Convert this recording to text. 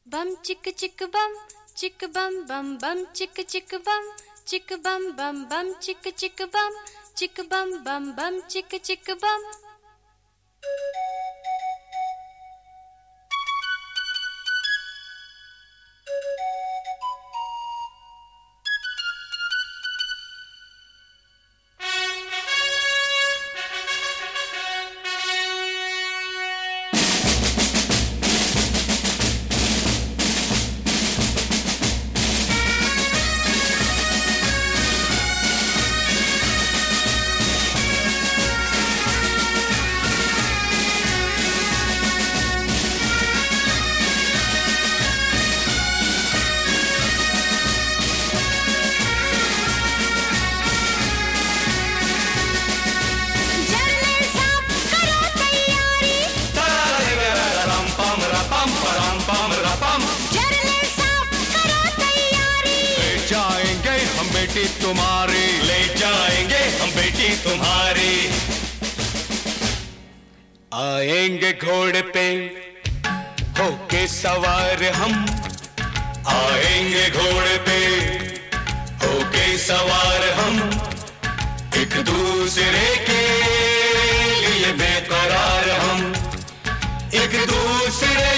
बम चिक बम बम बम चिक बम बम बम चिक बम बम चिक बम। बेटी तुम्हारी ले जाएंगे हम बेटी तुम्हारी। आएंगे घोड़े पे होके सवार हम, आएंगे घोड़े पे होके सवार हम, एक दूसरे के लिए बेकरार हम, एक दूसरे